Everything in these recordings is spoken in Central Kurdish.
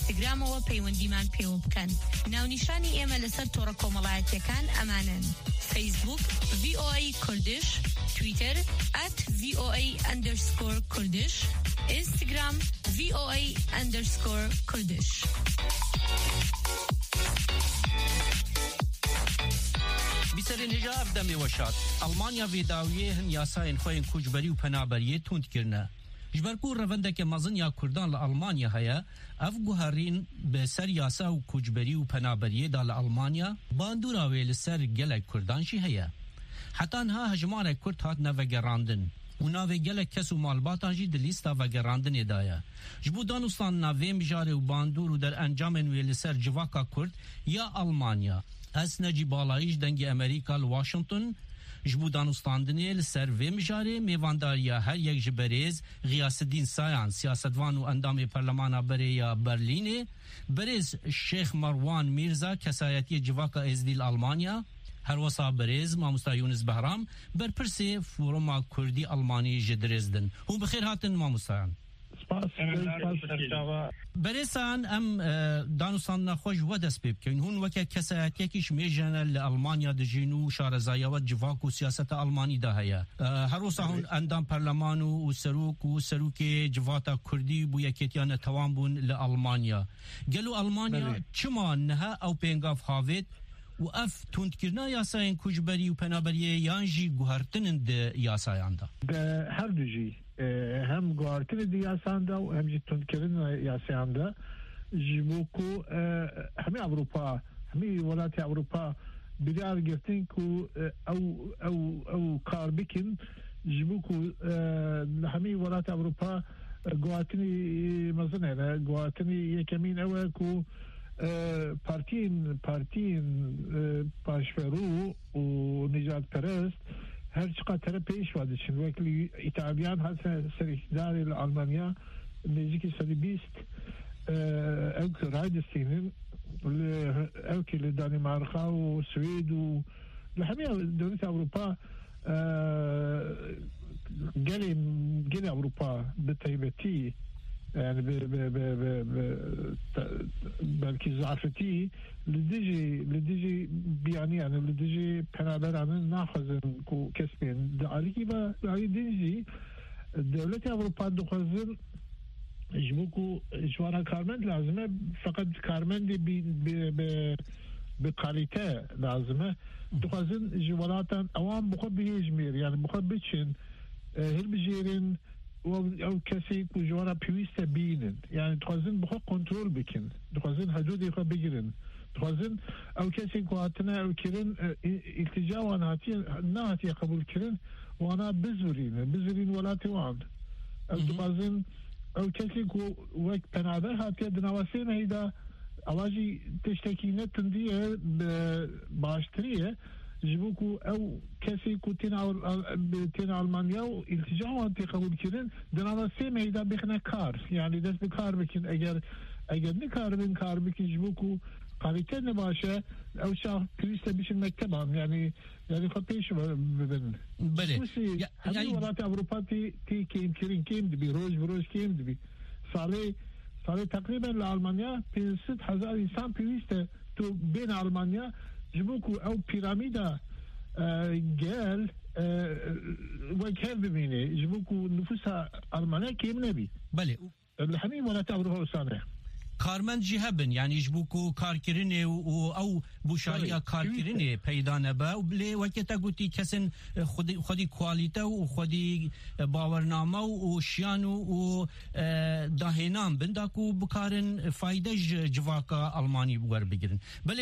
ئینستاگرامەوە پەیوەندیمان پێوە بکەن. ناونیشانی ئێمە لەسەر تۆڕە کۆمەڵایەتیەکان ئەمانن: فیسبوک VOA کوردش، تویتر @VOA_کوردش، ئینستاگرام VOA_کوردش. بیسرین هجاب دمی وشات ئەڵمانیا وێداویە هەن یاسایên xwe yên koçberî û penaberiyê tund kirine. Ji ber ku revendeke mezin ya Kurdan li Almanya heye, ev guherîn bi ser yasa û koçberî û penaberiyê da li Almanya, bandûra wê li ser gelek Kurdan jî heye. Heta niha hejmarek Kurd hat nevegerandin û navê gelek kes û malbatan jî di lîsta vegerandinê da ye. Ji bo danûstan navê mijarê û bandûr û derencamên wê li ser civaka Kurd ya Almanya. Ez necî balayî dengê Amerîka li Washington ji bo danûstandinê li ser vê mijarê mêvandariya her yek ji berêz Ghiyasetdîn Sayan, siyasetvan û endamê Perlemana Berê ya Berlînê, berêz Şêx Marwan Mîrza, kesayetiyê civaka Êzidî li Almanya, herwesa berêz Mamosta Yunus Behram, berpirsê Foruma Kurdî Almanî ji dirêzdin. Hûn bi xêr hatin mamostayan. برێسان ئەم دانوستانە خۆش وە دەست پێ بکەین هون وەکە کەسایەتێکیش مێژەنە لە ئەڵمانیا دژین و شارەزایەوە جڤاک و سیاسەتە ئەڵمانیدا هەیە هەروەسا هون ئەندام پەرلەمان و سەرۆک و سەرۆکێ جڤاتە کوردی بوو یەکێتیان نەتەوان بوون لە ئەڵمانیا گەلو ئەڵمانیا چما نەها ئەو پێنگاف هاوێت و ئەف توندکردنا یاسایên کوچبەری و پەنابەریە یان jî guhertinin di yasayan da her du jî hem guhertinê di yasayan da û hem jî tundkirina yasayan da ji bo ku hemî Ewropa hemî welatê Ewropa biryar girtin ku ew kar bikin ji bo ku li hemî welatê Ewropa guhertinê mezin hene guhertinê yekemîn ew e ku partiyin başveru û nijadperest her çiqa tere pêş vadî çin wekî İtalyan hase serîdarê li Almanya nêzîkî sedî bîst ew ki raydistînin ew ki li Danimarka û Swêd û li hemî dewletê Ewropa gelê Ewropa bi taybetî yani belki zafeti lidiji biyani yani lidiji penaberanın nahazın ku kesmeyen ali gibi ali diji devlet Avrupa dokazın jmuku jwana karmen lazım fakat karmen de bir kalite lazım dokazın jwanatan avam muhabbi İzmir yani muhabbi için her bir yerin او کسی که جوارا پیوسته بینن یعنی توازن بخواه کنترل بکن توازن حدودی خواه بگیرن توازن او کسی که هاتنه او کرن التجا وانا هاتی قبول کرن وانا بزورین ولاتی وان او توازن او کسی که وقت پنابر هاتی دنواسین هیدا اواجی تشتکینه تندیه باشتریه جبوكو او كسي تين المانيا والتجا وانت قبول كرين دنا سي ميدا بخنا كار يعني دس بكار بكين اگر نكار بين كار بكين جبوكو قاليته نباشه او شاف كريستا بيش المكتبان يعني خطيش ببن بله يعني ولات اوروبا تي كيم دبي روج كيم دبي صالي تقريبا لألمانيا 500,000 انسان بيوسته تو بين ألمانيا جبوكو او بيراميدا جال وكيف ببيني جبوكو نفوسها ألمانيا كيم نبي بله الحمي ولا تعبروها وسانه کارمند جی هبن یعنی جبوکو کارکرینه و او بوشاریا کارکرینه پیدا نبه و بلی وقتا گوتی کسن خودی کوالیته و خودی باورنامه و شیانو و داهنام بنداکو بکارن فایده جواکا آلمانی بگر بگیرن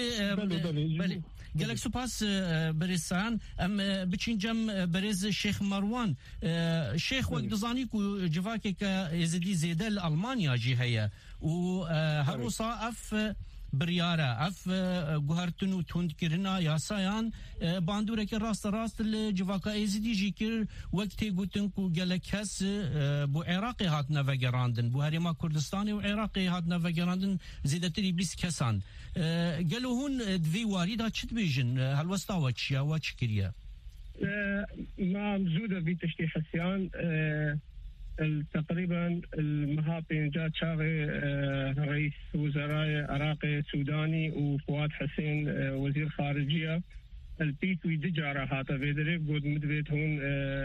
بله گلک سپاس برسان ام بچینجم برز شیخ مروان شیخ وقت دزانی کو جواکی که ازدی زیده آلمانیا جی هیا و هروسا اف بريارة اف گوهرتن و تندکرنا یاسایان باندوره که راست لجواکا ایزدی جیکر وقتی گوتن کو گلک هس بو عراقی هات نوگراندن بو هریما کردستانی و عراقی هات نوگراندن زیدتری 20 کسان گلو هون دوی واریدا چت بیجن هلوستا و چیا و چکریه ما مزوده بی تشتی حسیان تقريبا المهابين جاء شاغي رئيس وزراء العراق سوداني وفؤاد حسين وزير خارجية البيت ويدجارة هاتا بيدريك بود مدبيت هون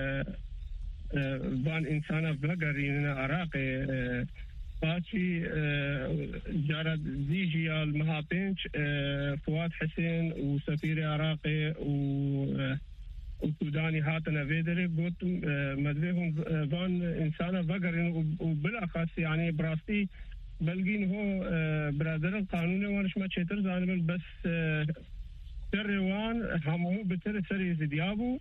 بان إنسانا بغرين عراقي باشي جارة ديجي المهابين فؤاد حسين وسفير عراقي وسوداني هاتنا فيدري قلت مدريهم فان إنسانا بقرين وبالأخص يعني براستي بلقين هو برادر القانوني وانش ما تشتر زانبن بس تروان همو بتر سري زديابو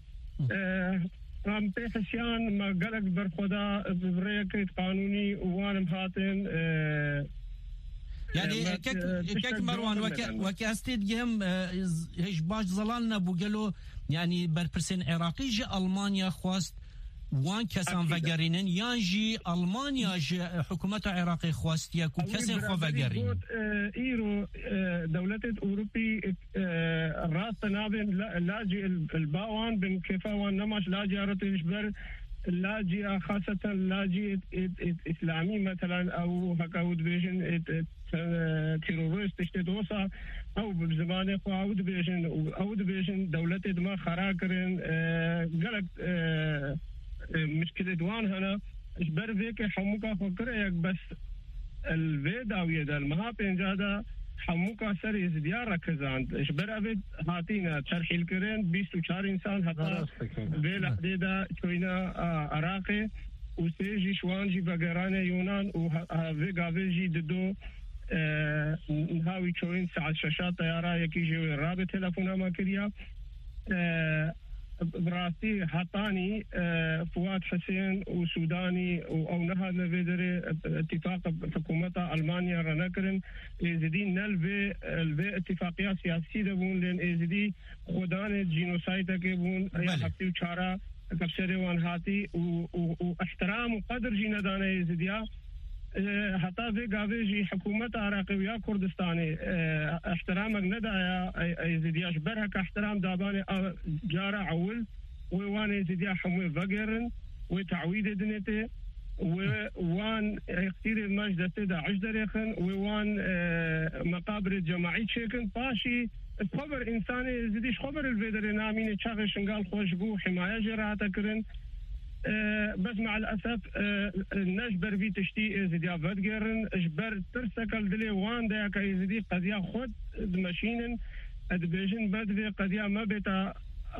هم بحسيان ما قلق برخدا بريكت قانوني وانا مهاتن يعني كيك مروان وكي استيد جيم هيش باش ظلالنا بوغلو يعني برپرسين عراقي جي ألمانيا خواست وان كسان وگرينن يانجي ألمانيا جي حكومة عراقي خواست يكو كسان خوا وگرينن إيرو دولة أوروبي راس نابن لاجي الباوان بن كيفاوان نماش لاجي عرطي بر لاجي خاصة لاجي إسلامي مثلا أو هكاود بيجن تيروريست اشتدوسا او بزمانه خو اود بيجن دولتي دما خراكرن قلق مشكله دوان هنا اجبر فيك حموكا فكر بس الفيداويه ده المهابين جاده حموكا سري زديار ركزان اجبر ابد هاتينا تشرح الكرين 24 انسان حتى بلا حديده شوينا عراقي وسيجي شوانجي بقرانه يونان وفيجي ددو نهاوي شوين ساعة شاشات طيارة يكي جوي رابط تلفونا ما كريا براسي حطاني فؤاد حسين وسوداني او نهاد نفيدري اتفاق حكومة ألمانيا رنكرن ازدي نلفي اتفاقيات سياسية دبون لين ازدي خدان جينوسايدا كيبون يا حفتي وشارة كبسري وانهاتي واحترام وقدر جينا دانا ازديا حتى في قاويجي حكومة عراقية كردستاني احترامك ندايا يزيدياش برهك احترام داباني جارة عول ووان يزيديا حموي فقرن وتعويد دنيتي ووان كثير المجد تدا عجدريخن ووان مقابر الجماعي شيكن باشي خبر إنساني يزيديش خبر الفيدر نامين تشاغي شنقال خوشبو حماية جراتا كرن بس مع الأسف نجبر في تشتي زديا فدقرن اجبر ترسكل دلي وان دا كي زدي قضية خود ماشينن ادبيجن بدري قضية ما بيتا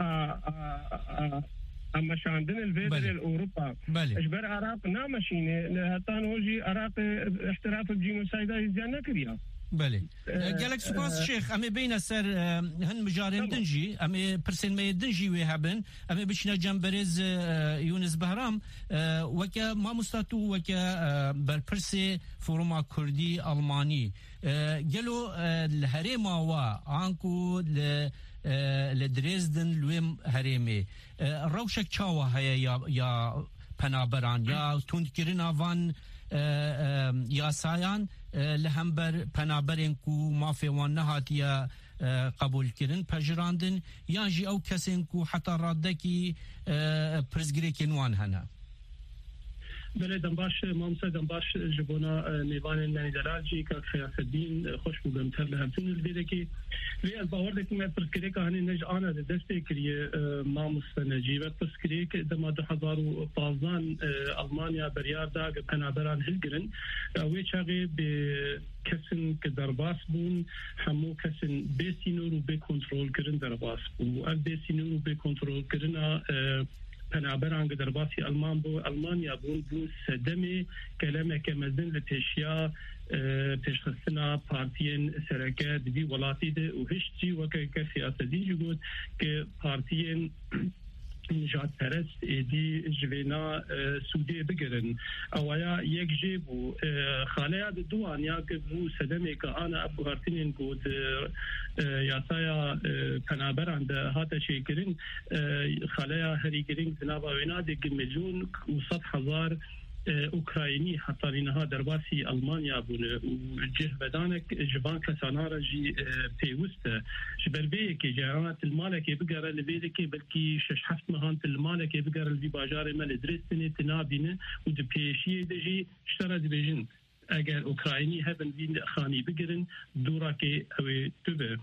اما شاندن الفيدر الأوروبا اجبر عراق نامشيني حتى نوجي عراق احتراف الجينوسايدا يزيانا كريا بله قالك سپاس شيخ امي بين سر هن مجارين دنجي امي برسن ما دنجي وهابن امي بشنا جنبرز يونس بهرام وكا ما مستاتو وكا برپرسي فوروما كردي الماني قالوا الهريما وانكو لدريزدن لويم هريمي روشك چاوا هيا يا پنابران يا توندكرنا وان يا سايان لهمبر پنابرین کو مافی وان نهاتیا قبول کردن پجراندن یا جی او کسین کو حتی رادکی پرزگری کنوان هنا بله دنباش مامسا دنباش جبونا نيوان نانيدراجي كخياس الدين خوش بقمتر لهمتون البيدكي لي الباور دك ما برسكريك هاني نج انا دستي كريه مامس نجيبه برسكريك دما 2015 المانيا بريار دا بنابران هلجرن وي شاغي بكسن كدرباس بون حمو كسن بيسينور وبكنترول كرن درباس وبيسينور وبكنترول كرنا پنابران درباسی آلمان بو آلمانیا بون سدمی کلمه که مزن لپیشیا پیشخستنا پارتین سرکت دی ولاتی ده و هشتی وکه سیاستی جگود که پارتین نجات پرست ایدی جوینا سودی بگرن اوایا یک جیبو خاله دوان یا که بو سدمی که آنا ابو هارتینین بود یاسایا پنابران ده هاتا شیکرین خاله هری گرینگ زنابا وینا دیگه 1,100,000 اوكرايني حتى لنها درباسي المانيا بون وجه بدانك جبان كسانارا جي بيوست جبربي كي جارات المالك بقرا لبيدك بلكي شش حفت مهانت المالك بقرا اللي باجار مال درستني تنابينه ودبيشي دجي اشترى دبيجن اگر اوكرايني هبن بين خاني بقرن دوراكي او تبه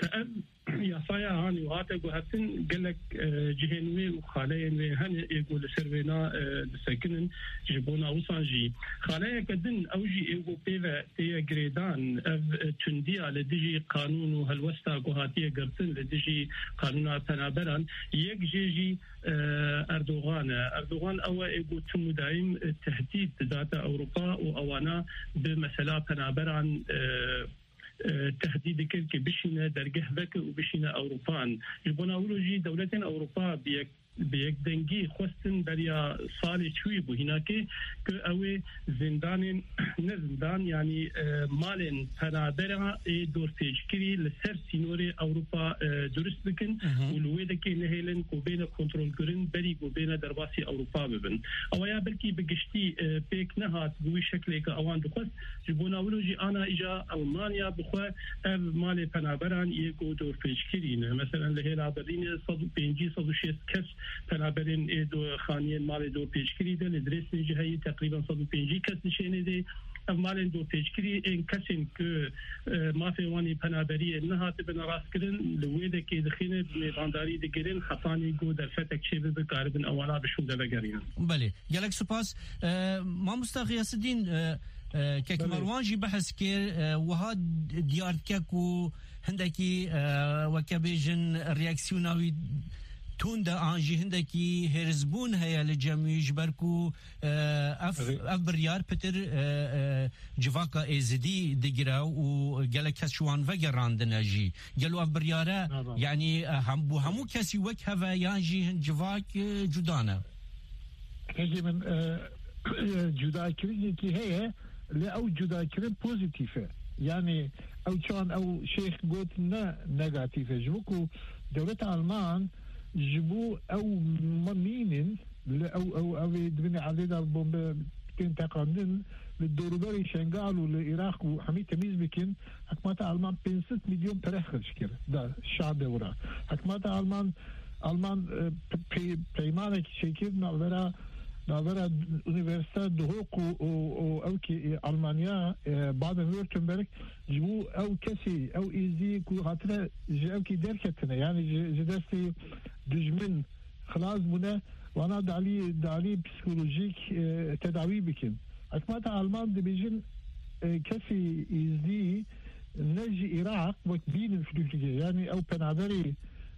يا صايا هاني وهاتا وهاتن قال لك جهنوي وخالين هن يقول سيرفينا بسكنن جبونا وصانجي خاليا كدن اوجي ايغو بيفا تي جريدان اف تنديا لديجي قانون وهالوستا وهاتيه قرتن لديجي قانون تنابران يجي اردوغان او ايغو تم دايم تهديد ذات اوروبا واوانا بمساله تنابران تهديد كي بشينا درجه ذاك وبشينا اوروبان البناولوجي دولتين اوروبا بيك دنگي خوستن بريا صالح شوي بو هناك كأوي زندان نزندان يعني مالن تنابرا دور تشكري لسر سينوري اوروبا درست بكن ولويدك نهيلن كوبينا كنترول كرن بري كوبينا درباسي اوروبا ببن اويا بلكي بقشتي بيك نهات بوي شكلك اوان دخست جبوناولوجي انا اجا المانيا بخوا مالي تنابران يكو دور تشكري مثلا لهيلا برين صد بينجي صد شيس كس تنابرين ايدو خانيين مالي دور تشكري ده لدرسين جهاي تقريبا صد بينجي كس نشيني ده مالين دور تشكري ان كسن كو ما في واني تنابري نهات بن راسكرن لويده كي دخينه بميدانداري دگرين خطاني جو دفتك شي بقاربن اولا بشو ده بگرين بله يالك سپاس ما مستغياس الدين كيك مروان جي بحث كير وهاد ديارتكو هندكي وكبيجن رياكسيوناوي توندا انجي هندكي هرزبون هيا لجميع جبركو اف بريار بتر جواكا ازدي دقراو وقال كسوان وقراندنا جي قالوا اف برياره يعني همو كسي وك هفا يانجي جواك جدانا هجي من جدا كريجي كي هي لا او جدا كريم بوزيتيفه يعني او كان او شيخ قلت نيجاتيفه جبوكو دولة المان جبو او ممينين او دبني علينا البومب كنت قانون للدوري شنغال والعراق وحمي تميز بكن حكمات المان 5 مليون ترخل شكل ده الشعب دورا حكمات المان بيمانك شكل نعبرها università دهوق او كي المانيا بعد ويرتنبرغ جبو او كسي او ايزي كو خاطر او كي دركتنا يعني جدستي دجمن خلاص بنا وانا دالي بسيكولوجيك تداوي بكن اكمات المان دبيجن كسي ايزي نجي العراق وكبين الفلوكيه يعني او بنابري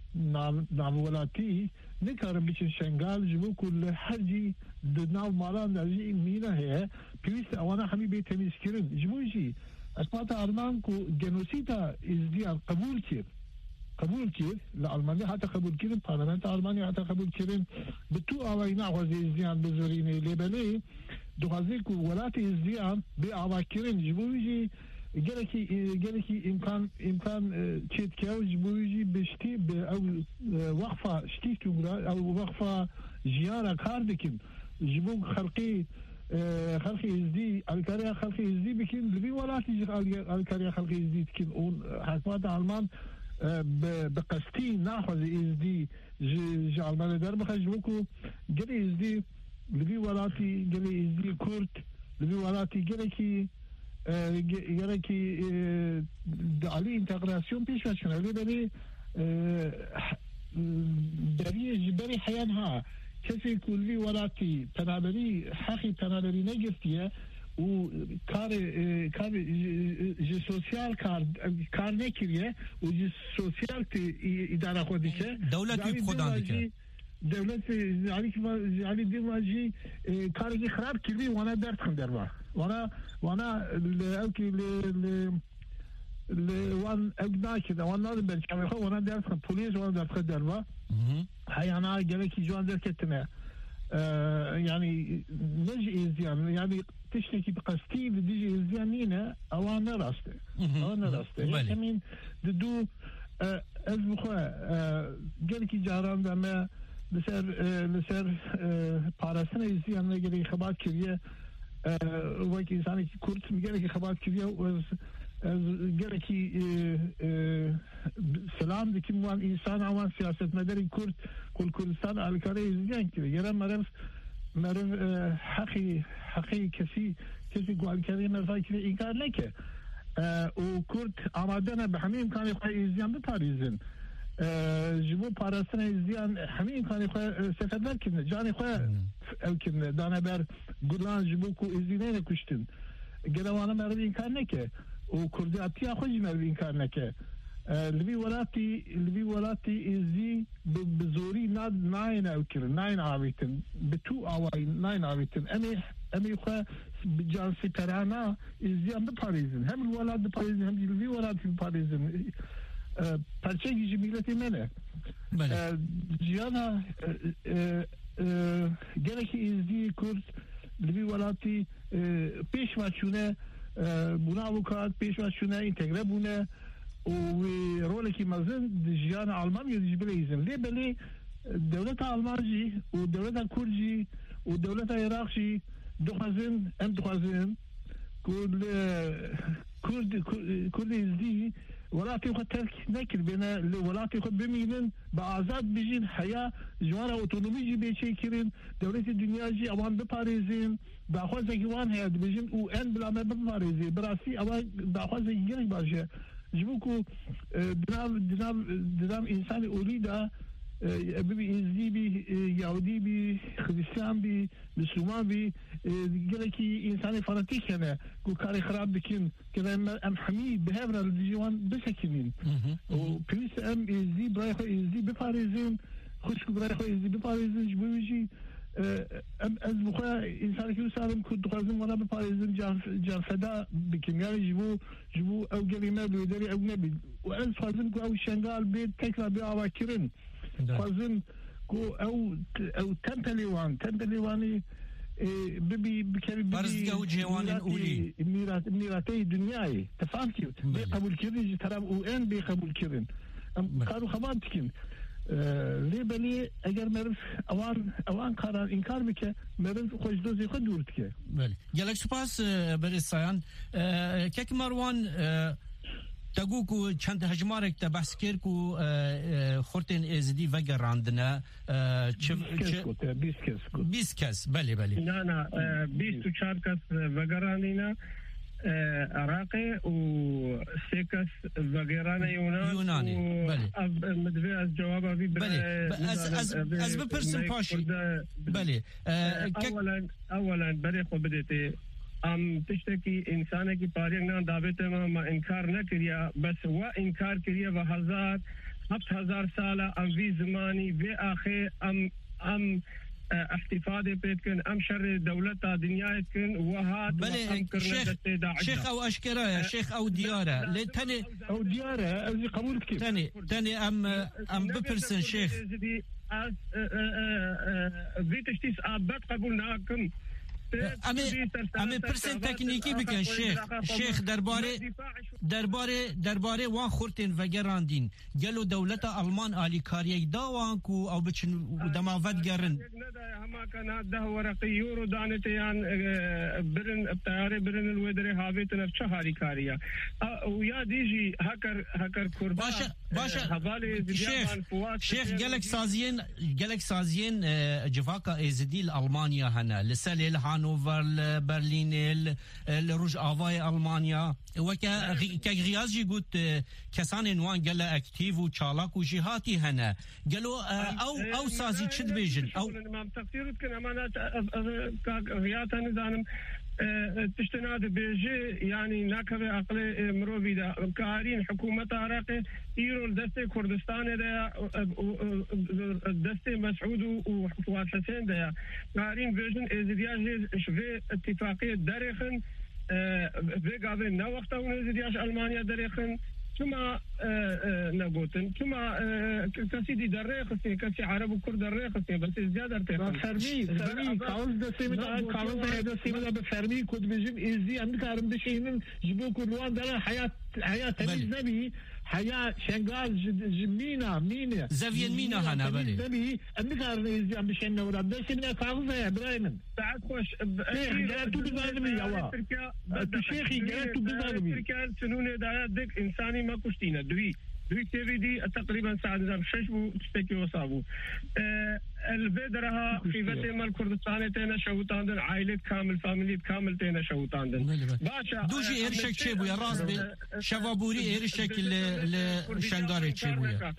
نعولاتي نكر بيشن شنغال جبو كل حجي دناو مالان نجي مينا هي بيس اوانا حبيبي تميز كرن جبو جي اسمعت ارمان كو جنوسيتا ازديان قبول كير لألمانيا حتى قبول كيرن بارلمانت ألمانيا حتى قبول كيرن بتو أوينا غازي ازديان بزوريني لبلي دو غازي كو ولاتي ازديان بأوا كيرن جبو جي جالكي امكان تشيت كاوج بوجي بشتي او وقفه شتي تقرا او وقفه زياره كاردكن جبو خلقي ازدي الكاريا خلقي ازدي بكن لبي ولا تيجي الكاريا خلقي ازدي تكن حكومه المان بقستي ناخذ ازدي جي المان دار بخجبوكو جالي ازدي لبي ولاتي جالي ازدي كورت لبي ولاتي جالكي يراكي عليه انتغراسيون بيش فاشنالي بري حيانها كسي كلي وراتي تنابري حقي تنابري نجفتيه وكار جي سوسيال كار نكريه وجي سوسيال اداره خودشه دولتي بخوداندك دولت علي ديماجي كارجي خراب كلي وانا درت خندروا وانا اوكي وان ابنا كده وانا بركه وانا درت بوليس وانا درت خندروا هاي انا قالك جوان دركتنا يعني نجي ازيان يعني تشتكي بقستي بديجي ازيانينا او انا راسته يعني دو ازبخوا قالك جاران ما لسر پاراستن ازدی هم نگری خبات کریه وقتی انسانی که کرد میگه که خبات کریه از گره که سلام دکیم وان انسان آوان سیاست مداری کرد کل کردستان آلکاره ازدیان کریه یرا مرف حقی کسی گوال کردی مرفای کریه اینکار نکه و کرد آماده نه به همه امکانی خواهی ازدیان بپاریزن جبو پاراستن ازدیان همه امکانی خواهی سفدر کنه جانی خواهی او کنه دانه بر گران جبو که ازدیانه نکشتن گروانه مرد اینکار نکه و کردی اتیا خوشی مرد اینکار نکه لبی ولاتی ازدی بزوری ناین او کرن ناین آویتن بتو آوائی ناین آویتن امی خواه جانسی پرانا ازدیان بپاریزن هم الولات بپاریزن هم لبی ولاتی بپاریزن پرچه گیجی ملتی منه جیانا گرکی ازدی کرد لبی ولاتی پیش وچونه بنا وکات پیش وچونه انتگره بونه و رولکی مزن جیان آلمانیا دیج بلیزن لی بلی دولت آلمانجی و دولت کردجی و دولت عراقجی دخوازن کرد ازدی ولاتی خود ترک نکر بینه ولاتی خود بمینن با آزاد بجین حیا جوان اوتونومی جی بیچه کرن دولت دنیا جی اوان بپاریزین داخواز اگوان حیا بجین او ان بلامه بپاریزین براسی اوان داخواز اگیرک باشه جبو کو دنام انسان اولیدا ببی ازدی بی یهودی بی خریستان بی مسلمان بی گلکی انسان فاناتیک هنه کو کاری خراب بکن که ام حمید بهبر الجوان بسکنین و پیوست ام ازدی برای خو ازدی بپاریزین خوشکو برای خو ازدی بپاریزین جبو بیجی از بخواه انسان که سالم کد خوازم ونا بپاریزن جرفدا بکن یعنی جبو او گلیمه بیداری او نبید و از خوازم که او شنگال بید تکرا بی آوا کرن خوازم که او تمپلیوانی ببی بکری برزگاه جوان اولی میراتی دنیای تفهم که بی قبول کردن طرف او ان بی قبول کردن کارو خبان تکن لی بلی اگر مرف اوان قرار انکار بکه مرف خوش دوزی خود دورت که بله گلک سپاس برسایان که مروان تگو کو چند هجمارک تا بحث کر کو خورتن ازدی وگراندنه 20 کس بله نه 24 کس وگراندنه عراقي و سيكس وغيران يوناني بله مدري از جواب ابي از بپرسم پاشي بله اولا بري خو بديتي تشتكي انسان کی پارينگ نا دعوت ما انکار نہ کیا بس وہ انکار کیا وہ 7000 سال ام وی زمانی و اخر ام احتفاظ بيتكن ام شر دولتها دنيايتكن وهات بله شيخ او اشكرا يا شيخ او دياره لتني او دياره ازي قبول كيف تاني ام ببرسن شيخ في تشتيس ابات قبولناكم امی پرسن تکنیکی بکن شیخ درباره وان خورتین و گراندین گلو دولت آلمان آلی کاریه داوان کو او بچن دماوت گرن هما كان ده ورقي يورو دانتيان برن بتاعي برن الودري هابت نفس هاري كاريا ويا ديجي هكر كربا باشا شيخ جالك سازين جفاكا ازديل المانيا هنا لسالي هانوفر برلين الروج افاي المانيا وكا غيازي قلت كسان نوان قال اكتيف وشالاك وجهاتي هنا قالوا او سازي تشد بيجن او تقديرك كان امانات غياتها نزانم تشتناد بيجي يعني ناكبه عقل مروبي دا كارين حكومه عراقي ايرو دسته كردستان دا دسته مسعود وفؤاد حسين دا كارين فيجن ازدياج شفي اتفاقيه دريخن في قابل نا وقتها ازدياج المانيا دريخن ثم نقولن ثم كسيدي دريخسي كسي عرب وكرد دريخسي بس زياده فرمي كاوز ده سيمه بفرمي كود بيجيب ازدي عندك عرب بشينن جيبوا كلوان ده حياه تميز نبي حياة شنغال مينا زافيان مينا هنا بالي نبي أمكار نيزي بشنا ولا بس من فاضي إبراهيم بعد خوش جاتو بزارمي يا شيخي جاتو بزارمي تركيا سنون دايات دك إنساني ما كشتينا دوي تي دي تقريبا ساعة شش بو تشتكي وصابو الفيدرها في فترة الكردستان تينا شوطاندن عائلة كامل فاميلي كامل تينا شوطاندن باشا دوجي إرشك شيبو يا راس شفابوري إرشك لشنغاري شيبو يا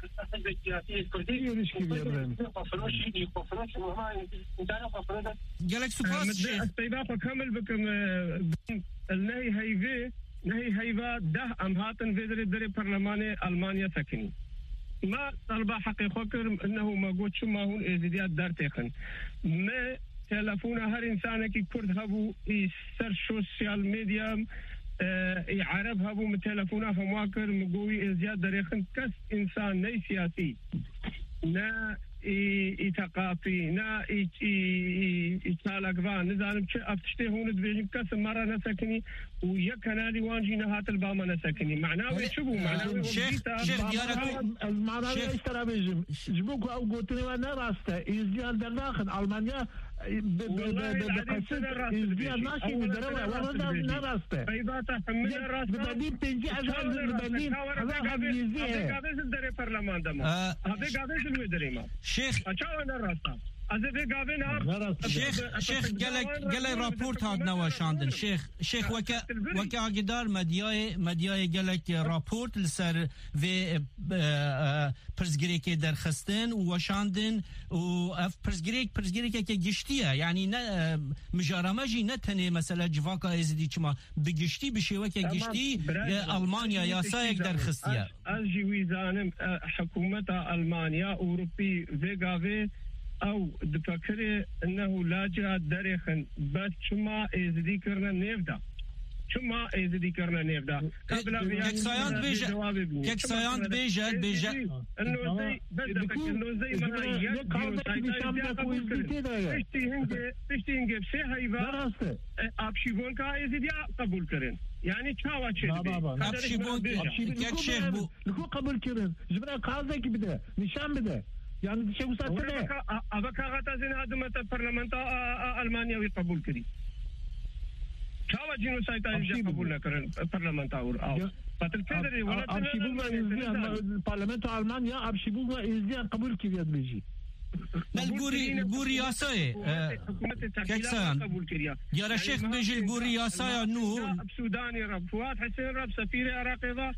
جالك سوباس استيضافة كامل بكم النهي هيفي نهي هيفا ده أمهاتن فيدري دري برلمان ألمانيا سكني ما طلب حقي خكر انه ما قلت شو ما هون ازدياد دار تيخن ما تلفونا هر انسانه كي كرد هبو يسر سوشيال ميديا عرب هبو من تلفونا فمواكر مقوي ازدياد داريخن كس انسان ني سياسي نا ثقافي نا يتسالق نزالم افتشتي هون دبيجم كس مرة نسكني ويكنالي وانجي نهات الباما نسكني معناه شبو معناه شيخ ديارك معناه ايش ترى بيجم جبوك او قلت لي انا راسته ازدياد داخل المانيا بقصد ازدياد ماشي من دروه ولا راسته ايضا تحمل راسته بدين تنجي عشان بدين هذا يزيه هذا الدري برلمان دم هذا الودريما شيخ اشاو انا راسته شيخ قال رابورت هاد نواشاندن شيخ وكا قدار مدیای قالك رابورت لسر في برزگريك در خستن وشاندن و اف برزگريك که گشتیه يعني مجارمجي نتنه مثلا جواكا ازدي چما بگشتي بشيوه که گشتي المانيا ياسايك در خستيه اجي ويزانم حكومه المانيا اوروبي فيغافي او دفكري انه لاجئ دريخن بس شما ازدي كرنا نيفدا شما ازدي كرنا نيفدا كيك ساياند بيجا انه زي بدك انه زي ما تشتي هنجي بشي هيبا ابشيبون كا ازدي قبول كرن يعني تشاوا تشي ابشيبون كيك شيخ بو لكو قبول كرن جبنا قاضي بده نشان بده يعني شيء وساتنه أبكى غتازين هذا متى برلمانتا ألمانيا ويقبول كري شاوا جينو سايتا يجي قبول لكرن برلمانتا أو فتلفيدري ولا أبشيبوما إزديان برلمانتا ألمانيا أبشيبوما إزديان قبول كري بيجي البوري ياساي كيكسان يا شيخ بيجي البوري ياساي نو سوداني رب فؤاد حسين رب سفير عراقي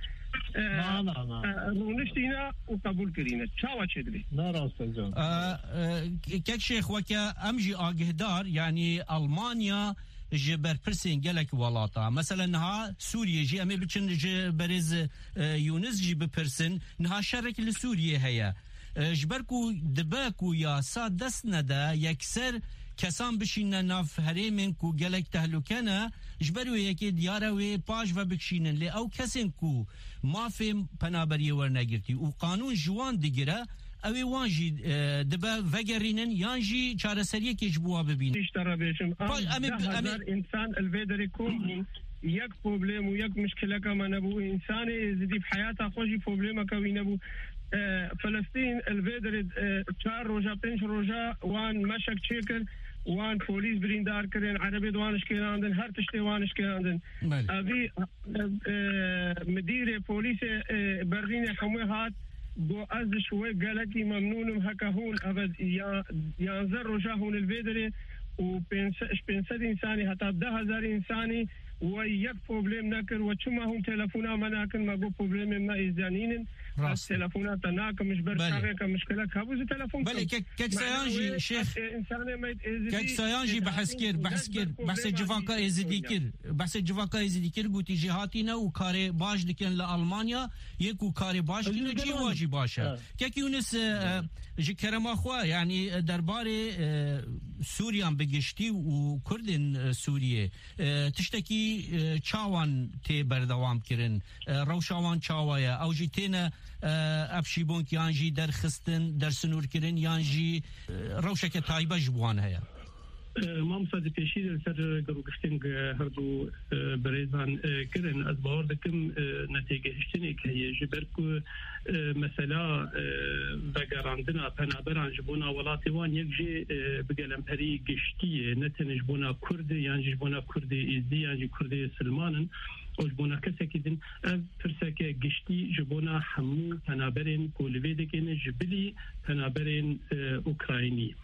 رونشتينا وقبول كرينا شاوا تشدري لا راست جون كيك شيخ وكا امجي اگهدار يعني المانيا جبر برسين جالك ولاتا مثلا نها سوريا جي امي بچن برز يونس جي بپرسن نها شرك لسوريا هيا جبركو دباكو يا سادس ندا يكسر کسان بشینن ناف هریمن کو گلک تهلوکنه جبرو یکی دیاره و پاش و بکشینن لی او کسین کو مافیم پنابری ورنگرتی و قانون جوان دیگره اوی وانجی دبا وگرینن یانجی چارەسەریە که جبوها ببین اشترا بيشم انسان الفيدري كوم يك بروبليم ويك مشكله كما نبو انسان يزيد في حياته خوشي بروبليم كوي نبو فلسطين الفيدري 4 روجا 5 روجا وان مشك تشيكر وان بوليس بريندار كرين عربي دوانش كيراندن هر تشتي وانش كيراندن ابي مدير بوليس برلين حموي هات بو از شوي قالكي ممنون هكاهون ابد ينظر روجا هون الفيدري و 500 انساني حتى 10000 انساني ويك بروبليم نكر وشما هم تلفونا مناكن ما بو بروبليم ما إزانين التلفونات ناك مش برشاقة كمشكلة كابوز تلفون بلي كيك سيانجي شيخ كيك سيانجي بحث جواكا إزديكير قوتي جهاتينا وكاري باش دكين لألمانيا يكو كاري باش دكين جي واجي باشا كيك يونس جي كرما خوا يعني درباري سوريان بگشتي وكردن سوريا تشتكي چاوان تي بردوام كرن روشاوان چاوايا او جي تينا افشيبون كي يانجي در خستن در سنور كرن يانجي روشك تايبه جبوان هيا ما مصادي بيشيل سر قرو قشتنج هردو بريزان كرن از باور دكم نتيجة اشتنك هي جبركو مثلا بقراندنا بنابران جبونا ولاتي وان يكجي بقلمبري قشتية نتن جبونا كردي يعني جبونا كردي إزدي يعني كردي سلمانن وجبونا كسكيدن فرسكة قشتي جبونا حمو بنابرين كولويدكين جبلي بنابرين أوكرايني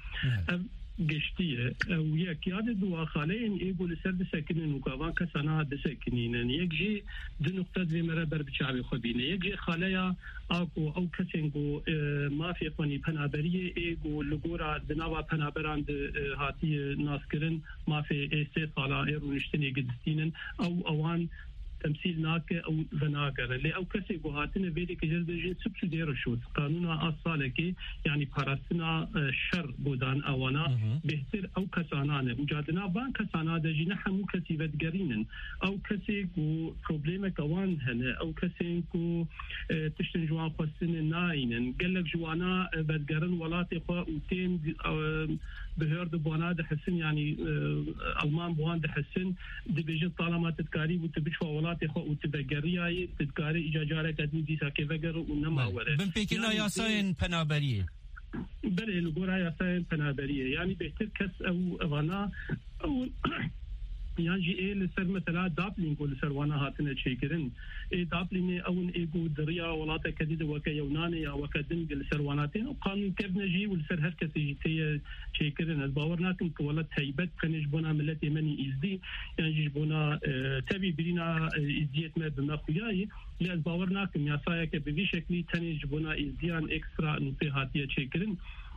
قشتية وياك يادي دوا خالين يقول سرد ساكنين وكافان كسانا دساكنين يجي دو نقطة ذي مرابر بشعبي خبينة يجي خاليا اكو او كسنكو ما في قوني بنابرية ايقو لقورا دنابا بنابران هاتي ناسكرن ما في ايسي صالا ايرو نشتني قدستينن او اوان تمثيل ناك او فناقر اللي او كسي قهاتنا بيدك جلدجين سبسودير الشوت قانونا اصالكي يعني بارستنا الشر بودان اوانا بهتر او كسانانه وجادنا بان كسانا دجينا حمو كسي بدقرينن او كسي قو بروبليمك اوان هنا او كسي قو تشتن جوان خسن ناينن قلق جوانا بدقرن ولاتي خوا وتين بهرد بوانا دحسن يعني المان بوان دحسن دبيجن طالما تتكاري وتبشوا ولاتي خو وتبقرياي تتكاري اجاجاره قديم دي ساكي فقر ونما ولا بن بيكنا ياسين بنابريه بل الغورا ياسين بنابريه يعني بهتر كس او غنا او يعني ايه لسر مثلا دابلينغ ولسر وانا هاتنا شيكرن ايه دابلينغ اون ايغو دريا ولاتا كديد وكا يونانيا وكدن لسر واناتين وقانون كبنجي ولسر هر كسي تي شيكرن باورناكم كولت هيبت كنج بونا ملت يمني ازدي يعني جبونا تبي برينا ازديت ما بمخياي لاز باورناكم يا سايك بفي شكلي تنج بونا ازديان اكسترا نصيحاتيه شيكرن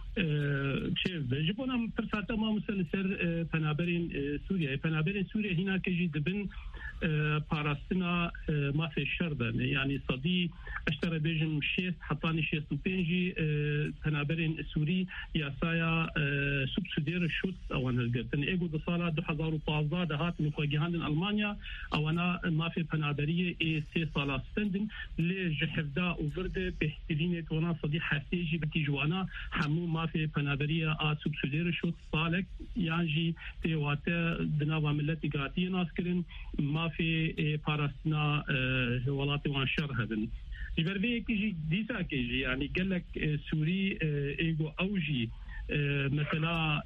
شيف جبونا فرصة ما مسلسل بنابرين سوريا هنا كجي دبن باراستنا ما في الشرطة يعني صدي اشترى بيجن شيست حطاني شيست وبينجي بنابرين سوري ياسايا سبسودير الشوت او انا القرتن ايجو دصالة 2015 دهات من خواجهان ألمانيا او انا ما في بنابرية اي سي صالة ستندن ليج حفدا وفرد بحتلينة وانا صدي حسيجي بكي جوانا حمو ما في بنابرية سبسودير الشوت صالك يعني تيواتا دنابا ملتي قاتي ناسكرين ما في باراستنا ولاتي وان شر هذن يبربي كيجي ديسا كيجي يعني قال لك سوري ايجو اوجي مثلا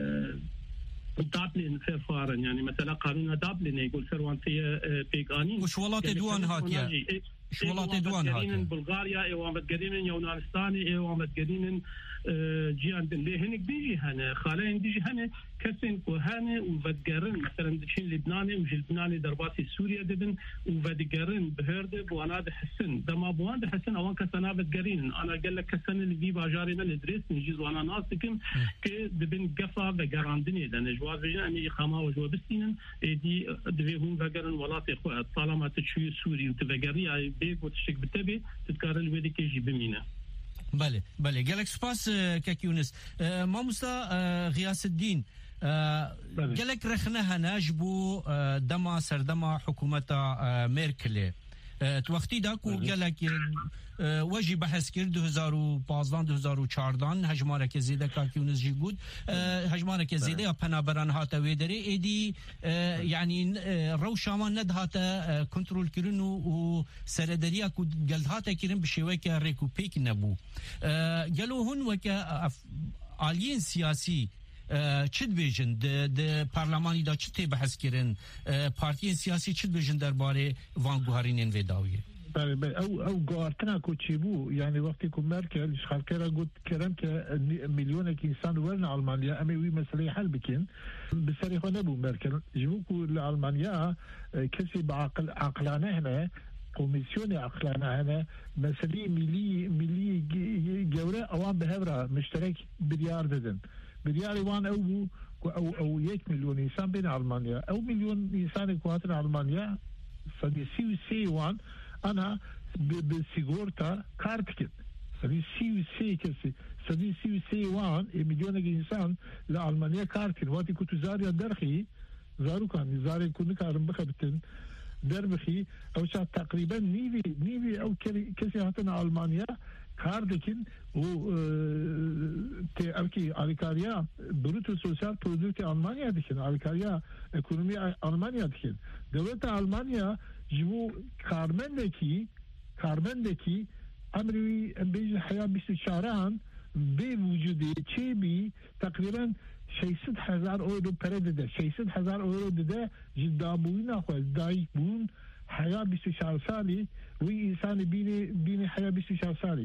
دابلين في فارن يعني مثلا قانون دابلين يقول سروانتيه بيغاني وش ولاتي دوان هاتيا شولاتي دوان هاتيا بلغاريا ايوان متقرينن يونانستاني ايوان متقرينن جيان اللي هنك بيجي هنا خالين بيجي هنا كسن وهنا وفدقرن مثلا دشين لبناني وجلبناني درباتي سوريا دبن وفدقرن بهرد بواناد حسن دما بواناد حسن اوان كسنا فدقرين انا قال لك كسن اللي بي باجارينا الادريس نجيز وانا ناسكم كي دبن قفا فقراندني لان جواز بيجي اني اقامه وجوا بسينن دي دبيهم فقرن ولاتي خو طالما تشوي سوري وتفقري بيك وتشك بتبي تذكر الويدي كيجي بمينا بله قالك سباس كاكيونس ماموستا غياث الدين قالك رخنها ناجبو دما سردما حكومة ميركل توقتی داکو قالك وجی بحث کرد 2015-2014 هجماره که زیده کاکیونس جی گود هجماره که زیده یا پنابران هاتا ویدره ایدی يعني روشاما ند هاتا كنترول كرنو و سردريا كو قال هاتا كرن بشوكه ريكو بيك نبو قالوا هن وكا عاليين سياسي چد بیژن د پارلمانی دا چه بحث کردن پارتیین سیاسی چد بیژن درباره وان گوهرینن وداویه بله او گوارتنا کو چیبو يعني وقتی کو مرکل خالکرا گفت کردن که میلیون انسان ورن آلمانیا امی وی مسئله حل بکن بسری خو نبو مرکل جبو کو لآلمانیا کسی بعقل عقلانه هنا كوميسيون عقلانه هنا مسئله ملي جوره اوان بهبره مشترك بليار ددن بليار وان او 1 مليون انسان بين المانيا او مليون انسان كواتن المانيا فدي سي وان انا بسيغورتا كارتكت فدي سي كسي فدي سي وان مليون انسان لالمانيا كارتين وقت كنت زاري درخي زارو كان زاري كنا كارم بخبتن دربخي او شات تقريبا نيفي او كسي هاتنا المانيا كاردكين و تأكي أليكاريا بروتو سوسيال برودكت ألمانيا دكين أليكاريا إقتصاد ألمانيا دكين دولة ألمانيا جبو كارمندكي أمري بيج حياة باستشاران بوجود تشيبي تقريبا 600,000 اورو بريده 600,000 اورو ده جدابوين اخو دايك بون حياة 24 سالي وإنسان بيني حياة 24 سالي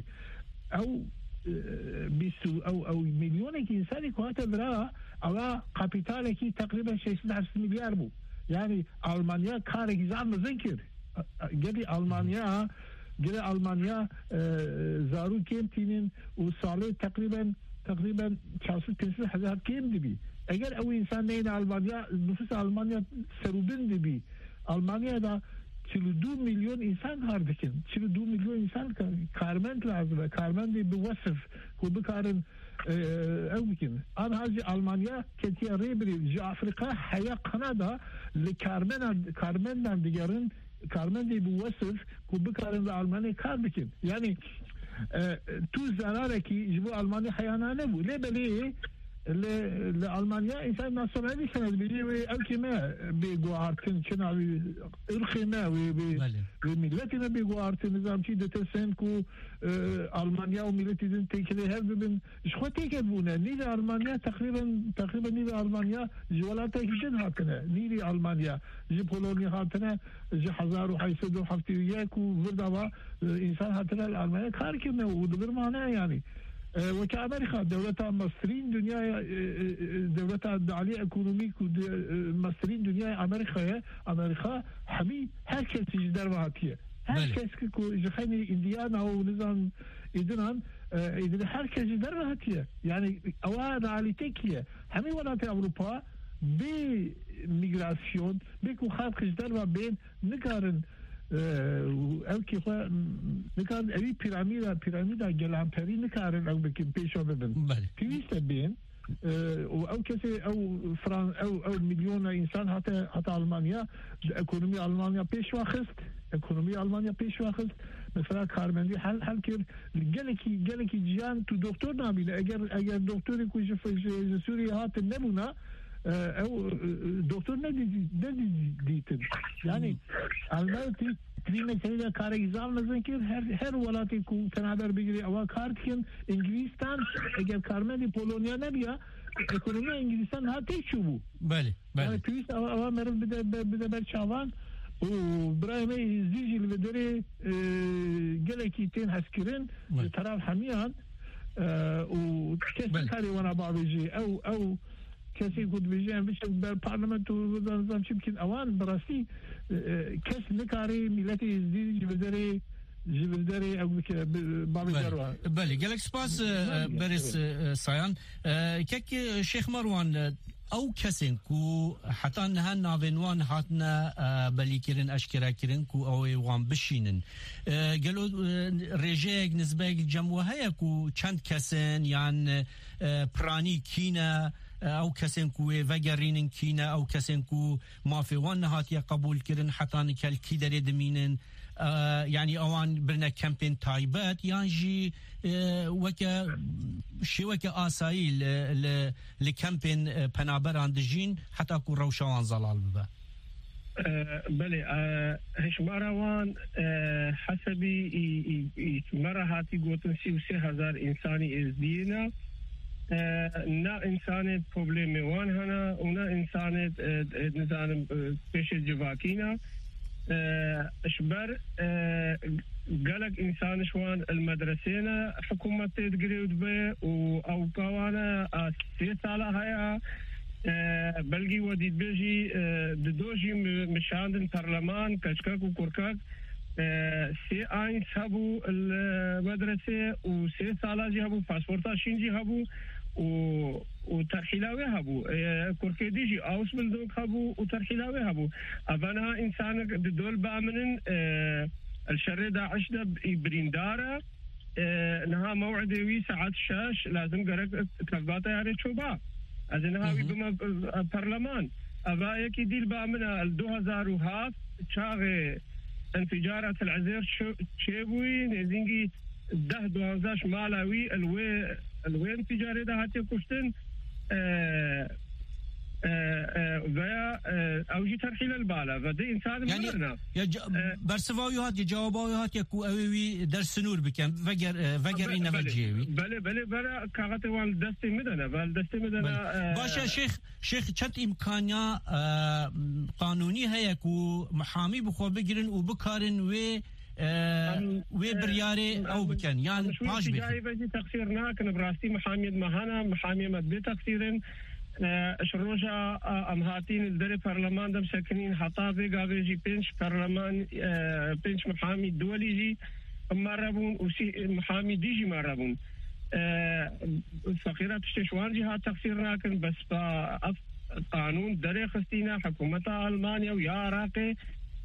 أو مليونك إنسان كواتا برا على كابيتالك تقريبا 600 مليار بو يعني ألمانيا كارك زعم ذكر قدي ألمانيا زارو كيم تينين وصالي تقريبا 400,000 كيم دبي اگر او انسان نين ألمانيا نفس ألمانيا سرودن دبي ألمانيا دا 42 مليون انسان هاردكن 42 مليون انسان كارمنت لازم كارمنت بوصف وبكارن او بكن انا هذه ألمانيا كتي ريبري جا افريقيا حياة قنادا لكارمن ديگرن كارمن بوصف وبكارن ألمانيا كاربكن يعني تو زراركي جبو ألمانيا حيانا نبو ليه بليه لألمانيا إنسان ناصراني كانت بيجي أوكي ما بيجو عارتين كنا إرخي ما وملتنا بيجو عارتين نظام شيء دتسن كو ألمانيا وملتي دين تيكلي هذا بين شو تيكبونا نيجي ألمانيا تقريبا نيجي ألمانيا جوالاتها جدا هاتنا نيجي ألمانيا جي بولونيا هاتنا جي حزارو حيسدو حفتيوياك وفردوا إنسان هاتنا الألمانيا كاركنا ودبر معنا يعني وكأمريكا دولة مصرين دنيا دولة علي اكونوميك مصرين دنيا أمريكا حمي هركس يجدر وهاتيه هركس كو جخاني إنديانا ونظام إدنان إذا هركس يجدر وهاتيه يعني أوان علي تكيه حمي ولات أوروبا بميغراسيون بيكو خلق يجدر وبين نكارن او كي خو نكان أي بيراميدا جلامبري نكارن او بكين بيشو ببن كيف بين او كسي او فران او مليون انسان حتى المانيا اقتصاد المانيا بيش واخست مثلا كارمندي حل كير جالكي جيان تو دكتور نابي اگر دكتور يكون في سوريا هات النمونه او دكتور نديتن يعني المالتي ترينا كذا كاريزام مثلا كير هر ولاتي كو تنابر بيجري او كارتكن انجليستان اگر كارمندي بولونيا نبيا ايكونوميا انجليستان هاتي شوبو بله يعني بيس او مر بده برشاوان وبراهيم زيجي اللي بدري جلكي تين حسكرين ترى حميان وكيس كاري وانا بعض يجي او كسي قد بيجي مش بالبرلمان ونظام يمكن اوان براسي كاس نكاري ملتي زيجي بدري او بابي جروا بله جالك سباس برس سايان كيك شيخ مروان او كسين كو حتى انها نافنوان هاتنا بليكرين اشكرا كرين كو او وان بشينن قالوا رجاك نسبه جموها هيا كو چند كسين يعني براني كينا او كسين كو وگرينن كينا او كسين كو مافي وان هاتيا قبول كرين حتى نكال كي دري دمينن يعني اوان برنا كامبين تايبات يعني وكا شوكا آسايل لكامبين بنابر عندجين حتى كو روشوان زلال ببا بله هش مروان حسبي مرة هاتي قوتن 33,000 إنساني إزدينا نا إنسانة بروبليمي وان هنا ونا إنسانة نزان بيش الجواكينا اشبر قالك انسان شوان المدرسينا حكومة تقريد به او كوانا 3 سالة هيا بلغي وديد بيجي دوجي مشاند البرلمان كشكاك وكوركاك 3 هبو المدرسة و3 سالة جي هبو باسبورتا شينجي هبو وترحيلاوي هبو كوركيديجي اوس من دوك هبو وترحيلاوي هبو ابانا انسان دول بامنن الشريدة عشدة بريندارة نها موعدوي ساعات شاش لازم قرق تلباتا ياري شوبا ازنها بما برلمان ابا يكي ديل بامنا 2000 شاغي انفجارات العزير شيبوي نزينجي ده دوازاش مالاوي الوين تجاري ده هاتي كشتن ويا اوجي ترحيل البالا فدي انسان يعني مرنا برسوايوهات جوابايوهات يكو اوي درس نور بكم فجر نفجيوي بله كاغتي وال دستي مدنا باشا شيخ چت امكانيا قانوني هيكو محامي بخو بگرن وبكارن و برياري او بكن يعني باش جاي بجي تقصيرنا كن براستي محامي مهانا محامي مد تقصيرن شروجا امهاتين الدري برلمان دم ساكنين حطابي قابيجي بنش برلمان بنش محامي دولي جي مرابون وسي محامي ديجي مرابون فقيرات تشتشوان جهات تقصيرنا كن بس قانون دري خستينا حكومة ألمانيا ويا عراقي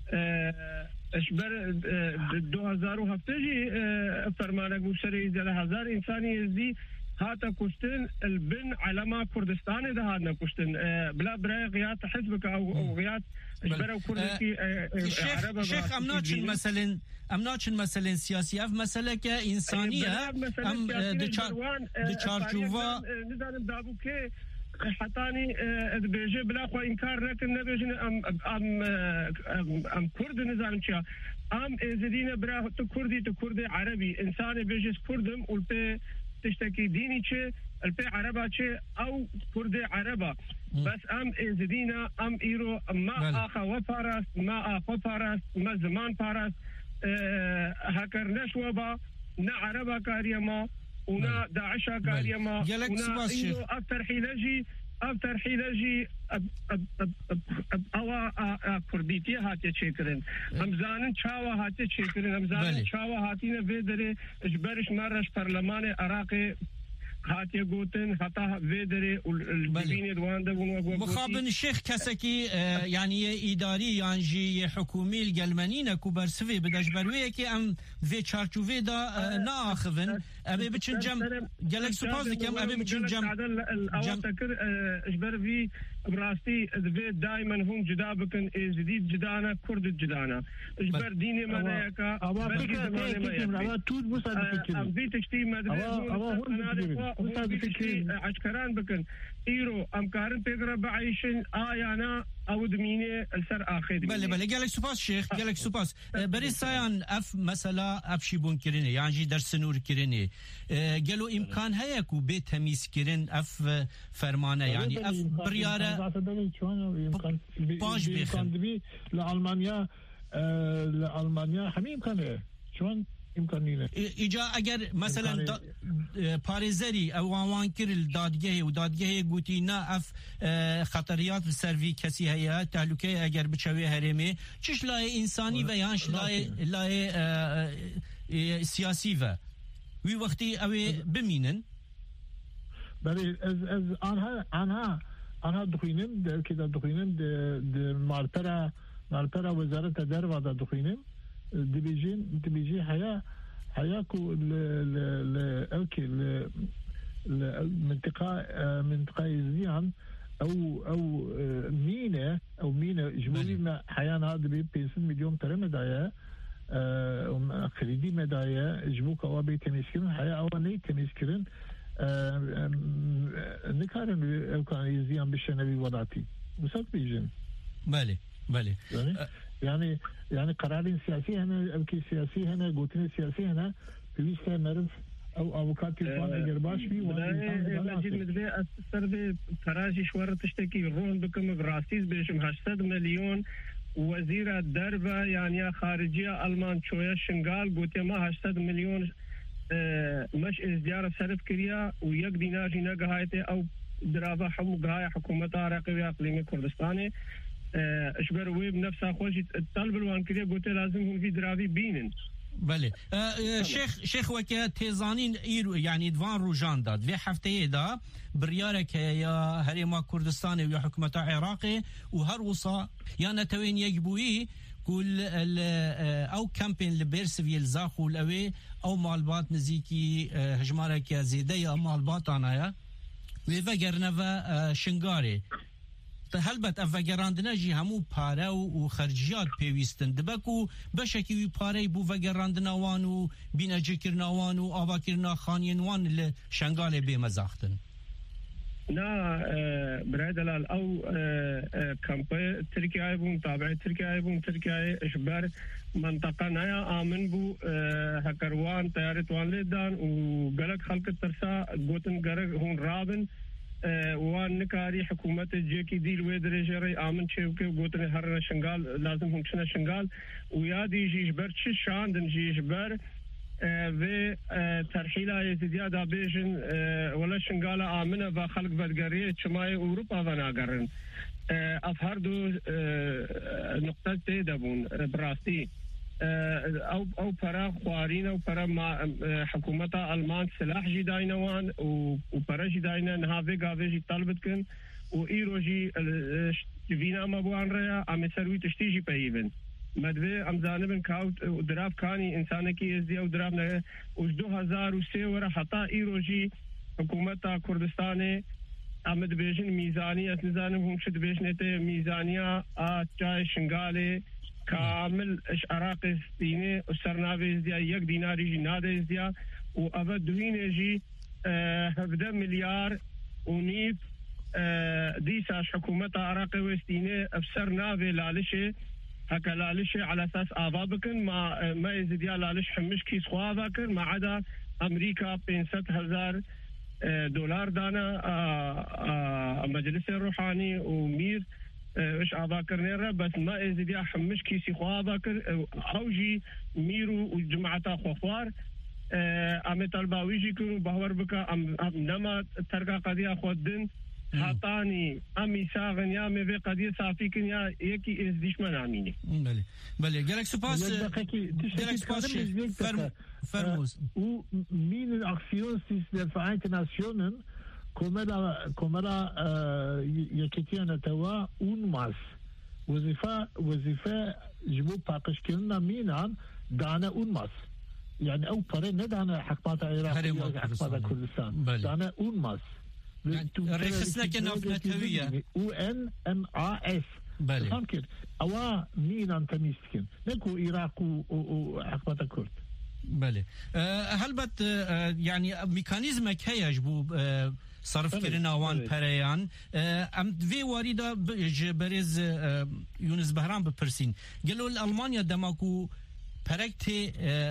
اشبر 2007 جي فرمانك بوشري زي 1000 انساني يزدي هاتا كشتن البن علما كردستان ده هادنا كشتن بلا براي غيات حزبك او غيات اشبر كردستي شيخ امناچن مثلا سياسي اف مسألة كإنسانية ام دچارچوفا نزانم دابوكي حتاني بيجي بلا خو انكار لكن نبيجن ام كرد نزانم چيا ام ازدينا برا كردي عربي انسان بيجي كردم والبي تشتكي ديني چه البي عربا چه او كردي عربا بس ام ازدينا ام ايرو ما اخا وفارس ما اخا فارس ما زمان فارس هكر نشوبا نا عربا كاريما ونا داعشا كاريما ونا ايرو افتر حيلجي اوا كرديتي هاتي چيكرن همزانن چاوا هاتي چيكرن همزانن چاوا هاتينه ويدري اجبرش مرش برلمان عراقي هاتي قوتن حتى ويدري والبيني دوانده مخابن الشيخ كسكي يعني اداري يعني جي حكومي الجلمانينا كوبرسفي بداش برويكي ام في تشارچوفي دا ناخذن ابي بتشن جم جالك سوبوز كم ابي بتشن جم تذكر اجبر في براستي دائما هم جدا بكن جديد جدانا كرد جدانا اجبر ديني ملايكا في تشتي مدرسه عشكران بكن ايرو امكارن بيقرا بعيشن انا او دمينه السر اخذ بله قالك سوباس شيخ قالك سوباس بري سايان اف مثلا افشي بون كريني يعني جي درس نور كريني قالوا امكان هيكو بيت تميز كرين اف فرمانه يعني اف برياره باش بيخن لألمانيا همين امكانه شلون امكانيه اجا اگر مثلا باريزري او وان كرل دادگه و دادگه گوتینا اف خطريات سروي كسي هيا تهلكه اگر بچوي هرمي چش لای انساني و يانش لای سياسي و وي وقتي اوي بمينن بله از آنها دخوینم که دخوینم مالپرا وزارت دروا دخوینم دبيجي حياكو اوكي منطقه يزيان او مينا جمهوري حيان هذا ب 500 مليون ترى مدايا خريدي مدايا جبوك او بي تمسكين حياه او ني تمسكين نكارن او كان يزيان بالشنبي وضعتي وسات بيجن بله يعني قرار سياسي هنا او كي سياسي هنا قوتين سياسي هنا في مرف او افوكاتي فان اجرباش في مجد مدبي السربي تراجي شوار تشتكي رون بكم براسيز بيشم 800 مليون وزير الدربه يعني خارجيه المان شويه شنغال قوتي ما 800 مليون مش ازديار صرف كريا ويك دينار نغايته او درابه حمو غايه حكومه عراقيه اقليمي كردستاني اشبر ويب نفسها خوش الطلب الوان كده قلت لازم هم في درابي بينن بله شيخ وكا تيزانين ايرو يعني دوان روجان داد في هفته دا بريارك يا هريما كردستاني ويا حكومه عراقي وهر وصا يا نتوين يجبوي كل او كامبين لبيرسفيل زاخو الاوي او مالبات نزيكي هجمارك يا زيده يا مالبات انايا ويفجرنا شنغاري هەلبەت ئەڤەگەڕاندنە ژی هەموو پارە و خەرجیات پێویستن دەبەک و بەشێکی وی پارەی بوو ڤەگەڕاندنەوان و بینەجێکردنەوان و ئاواکردنا خانیێنوان لە شنگالێ بێمەزاختن. نا برای دلال او کمپه ترکیه بون تابع ترکیه بون ترکیه اشبر منطقه نیا آمن بو هکروان تیارتوان لیدان و گلک خلق ترسا گوتن گرگ هون رابن وان نکاری حکومت جیکی دیل ویدر جری آمن چیوکه گوتن هر شنگال لازم هون چنه شنگال و یادی جیشبر چه شاندن جیشبر و ترحيلها يزيديا دا بيجن ولا شنقالة آمنة وخلق بدقرية شماي أوروبا وناقرن أفهردو نقطة تيدابون براستي أو برا خوارين أو برا حكومة ألمان سلاح جداينا وان وبرا جداينا نهافي قافيجي طلبتكن وإيروجي فينا مبوان ريا عم سروي تشتيجي بيبن مدوه امزانبن کاوت دراب کانی انسانه کی ازدیا و دراب نه از 2003 ورا حتا ایروجی حکومت کردستان آمد بیشن میزانی از نظانم هم شد بیشنته میزانیا آچای شنگاله کامل اش عراق استینه و سرناوه ازدیا 1 دیناری جی ناده ازدیا و اول دوینه جی 17 ملیار و نیف دیساش حکومت عراق و استینه افسرناوه لالشه هكا لالش على اساس آبابكن ما يزيديا لالش حمش كيس خواهاكن ما عدا امريكا 500,000 دولار دانا مجلس الروحاني ومير ايش آباكر نيرا بس ما يزيديا حمش كيسي خواهاكن اوجي ميرو وجماعتا خوفوار ام طلباويجي كنو بهور بكا ام نما ترقا قضيه خودن حطاني امي ساغن يا مي قضيه صافي كن يا يكي ازديش من اميني بله جالك سباس جالك سباس فرموز و مين الاكسيون ديال الفاينت ناسيونن كوملا يكتيانا توا اونماس وظيفه جبو باقش كلنا مينان دانا اونماس يعني او بري ندانا حكمات العراق حكمات كردستان دانا اونماس رخصنا كنافنتوية UNMAS بله فهمت أوا مين أنت ميستكن نكو إيراق وحكمة كرد بله هلبت يعني ميكانيزمك هيج بو صرف كرنا وان بريان ام في واريدا برز يونس بهرام بپرسين قالوا الألمانيا دماكو بركتي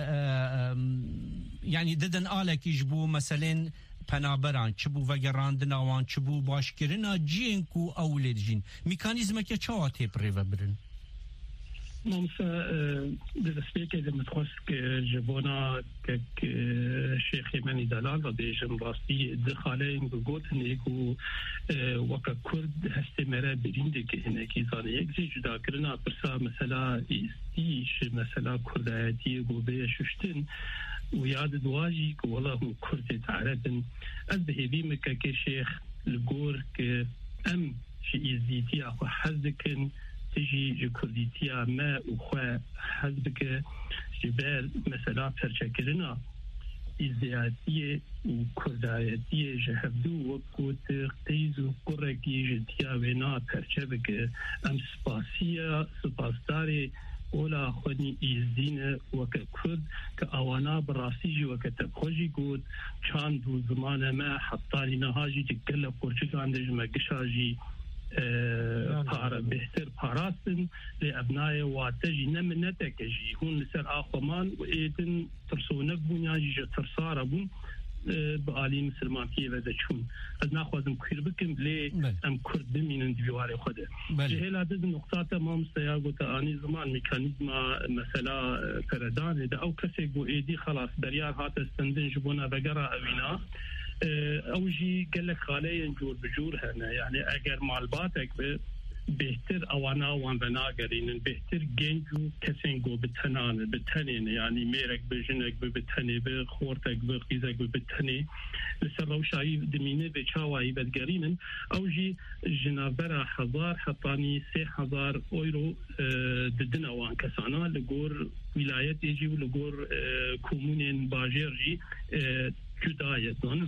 يعني ددن آلك يجبو مثلا پنابران چبو وگراندناوان چبو باشکرنا جین کو اولید جین میکانیزم که چه تپری و برن ممسا دلسپیک از متخصص که جبونا که شیخ منی دلال و دیجم راستی دخاله این گوت نیکو وکا کرد هسته مرا برینده که هنکی زانه یک زی جدا کرنا برسا مثلا ایستیش مثلا کردایتی گوبه ششتن وياد دواجي والله هم كرد تعرفن أذهبي مكا كشيخ الجور كأم شيء زيتي أخو حزكن تجي كرديتيا ما وخوا حزبك جبال مثلا فرشكرنا إزدياتية وكرداياتية جهبدو وكوت قيزو قرقي جديا ونا فرشبك أم سباسية سباسداري ولا خوني إزدين وككرد كأوانا براسيجي وكتبخوجي قود كان دو زمان ما حطاني نهاجي تكلا بورتشيغان دجمع قشاجي بهتر باراسن لأبناء واتجي نمنتك جي هون لسر آخومان وإيدن ترسونك بنياجي ترسارة بون بآلي مسلمان كيه وذا چون از ناخوازم كير بكم لي ام كرد بمينن ديواري خوده جهلا دد نقطات ما مستياغو تاني زمان ميكانيزم مثلا فردان ده او كسي قو ايدي خلاص دريار هات استندن جبونا بقرا اوينا او جي قالك خالي نجور بجور هنا يعني اگر مالباتك بهتر اوانا وان بناگرین بهتر گنجو کسین گو بتنین يعني ميرك بجنك بتني بخورتك بخيزك بتني لسروشاي دمينه بچاواي بدگرين او جي جنابرا 1000 حطاني 3000 اورو ددنا وان كسانا لغور ولايات يجي لغور كومونين باجيرجي جدايتون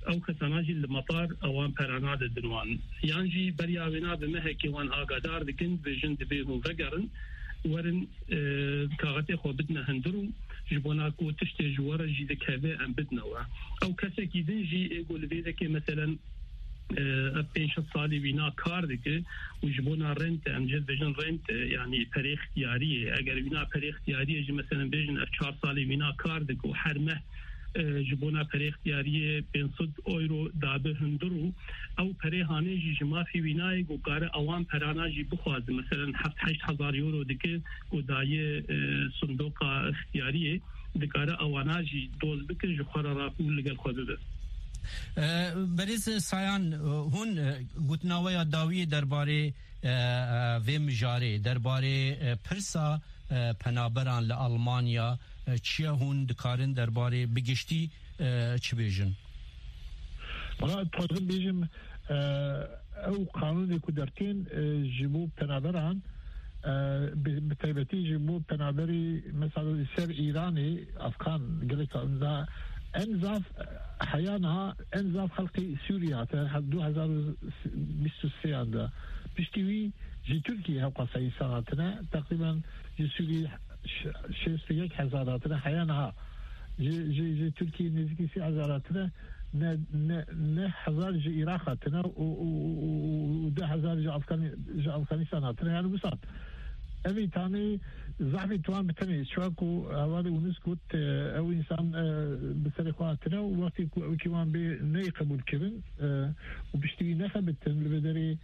او كتناجي المطار اوان براناد الدنوان يانجي برياوينا بمهكي وان اقادار دكن بجن دبيهم فقرن ورن كاغتي خو بدنا هندرو جبونا كو تشتي جوارا جي دكافي ام بدنا او كسكي دنجي يقول بيدك مثلا بيش صالي بينا كاردك وجبونا رنت ام جد بجن رنت يعني بري اختياريه اگر بينا بري اختياريه جي مثلا بجن 4 صالي بينا كاردك وحرمه جبونا بري اختياريه 500 اورو دابه هندرو او بري هاني جي ما في بناي وقاره اوان برانا جي بخواز مثلا 7000 يورو دك ودايه صندوق اختياريه دكاره اوانه جي دوز بك جخره راقول لقل خذ بریز سایان هون گوتناوی داوی درباره و مجاری درباره پرسا پنابران لآلمانیا چیه هون دکارن درباره بگشتی چی بیجن؟ ولی تازه بیجم او قانون کودرتین جبو پنابران بتایبتی جبو پنابری مثلا سر ایرانی افغان گلیک انزاف حيانها انزاف خلقي سوريا حد 2023 عندها بيشتوي جي تركيا هوقا سنتنا تقريبا جي سوريا شيء حزاراتنا حيانها جي تركيا نزكي سي حزاراتنا نه حزار جي عراقاتنا وده حزار جي افغانستاناتنا يعني بساط أبي تاني زعفي توان بتاني شواكو هوالي ونسكت أو إنسان بسر إخواتنا ووقتي كمان بني قبول كبن وبشتري نخبت البدري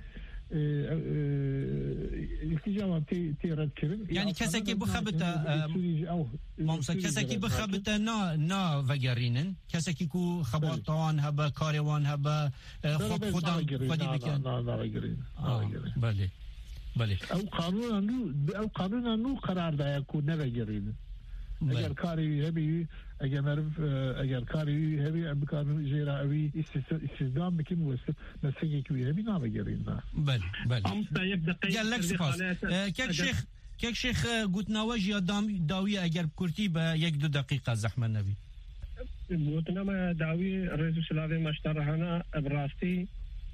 التجاوب تيرد كبن يعني كسكي بخبت ممسا كسكي بخبت نا وگرينن كسكي كو خباطوان هبا كاريوان هبا خب خدام قدي بكن نا وگرين بله بله او قانون انو قرار دایا کو نوگرین اگر کاری هبی اگر مرف اگر کاری هبی امکان جیرا اوی استخدام بکن وست مسکی کی هبی نوگرین بله جلك سپاس كيك شيخ قلتنا وجه داوي اگر كرتي با 1-2 دقيقه زحمه نبي قلتنا ما داوي رئيس سلاوي مشترحنا براستي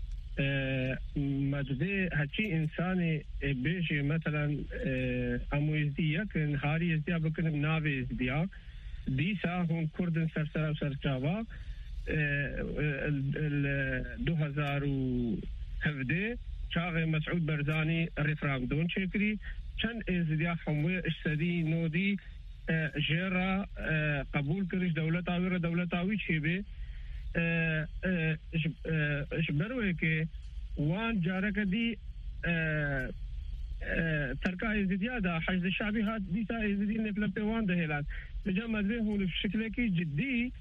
مجده هچی انسانی بیشی مثلا اموزدیه که هاری ازدیا بکنم ناوی ازدیا دیسا هون کردن سرسر و سرچاوا 2017 چاغ مسعود برزانی رفراندون چکری چند ازدیا حموی اشتدی نودی جيرا قبول كرش دولتاوي شيبه شبروه که وان جارك دي تركا ازديا دا حشد الشعبي هاد ديسا ازديا نفلبي وان ده هلال بجمع ذي هون بشكل جدي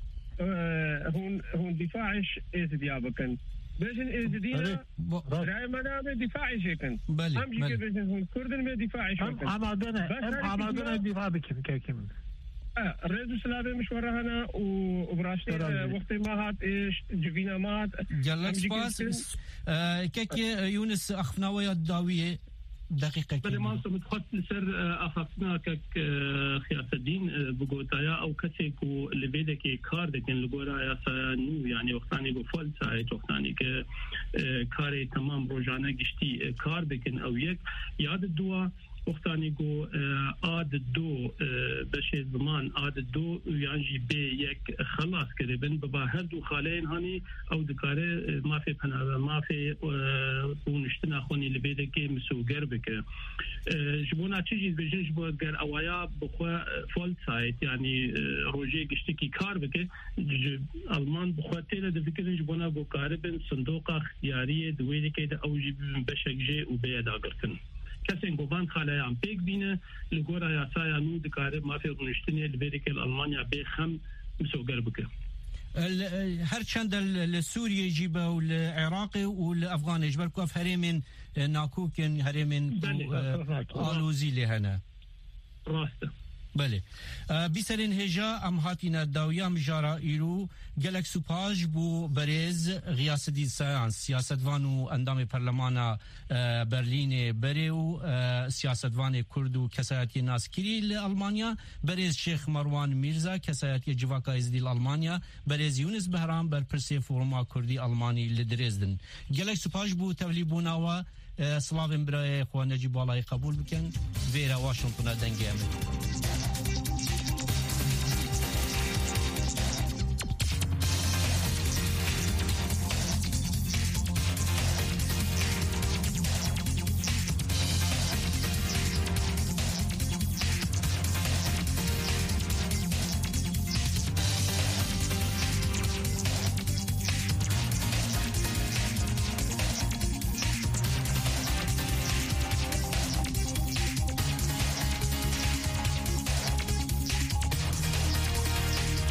هون دفاعش ازديا بكن بيجن ازديا راي منابع دفاعي شكن هم جي بيجن هون كردن ما دفاعي شكن عمادنا دفاع بكن كيكمن الرئيس السلافي مشوره هنا وبراشتي وقت ما هات ايش جبينا مات جلك سباس كيك يونس اخفناوية الداوية دقيقة بل ما متخصص سر اخفنا كك خياس الدين بقوتايا او كسيكو اللي بيدك كاردك ان لغورايا نو يعني وقتاني بفول سايت وقتاني ك كاري تمام روجانا گشتي كاردك او يك ياد الدوا وقتاني جو عاد دو بشي زمان عاد دو يعني بي يك خلاص كده بن بباهر دو خالين هاني او دكاره ما في بنا ما في ونشتنا خوني اللي بيدك مسوغر بك جبونا تيجي بجن جبوغر اوايا بخوا فول سايت يعني روجي گشتكي كار بك المان بخوا تيلا دفكر جبونا بو قاربن صندوق اختياريه دويلي كده او جيب بشك جي وبيدا قرتن کسی گوان خاله هم پیک بینه لگورا یا سایا نو دکاره مافی رونشتنی لبریک الالمانیا بخم مسوگر بکه هر چند لسوريا جيبه والعراقي والافغان اجبر كوف هريمن ناكوكن هريمن الوزي لهنا راسته بله بیسرین هجا ام هاتینا داویا مجارا ایرو گلک سوپاج بو برز غیاسدی سیانس سیاستوان و اندام پرلمانا برلین بریو سیاستوان کرد و کسایتی ناسکری لالمانیا برز شیخ مروان میرزا کسایتی جواکا ازدی لالمانیا برز یونس بهرام بر پرسی فورما کردی آلمانی لدرزدن گلک سوپاج بو تولیبونا و سلاوین برای خواه نجیب والای قبول بکن ویرا واشنطن دنگی امید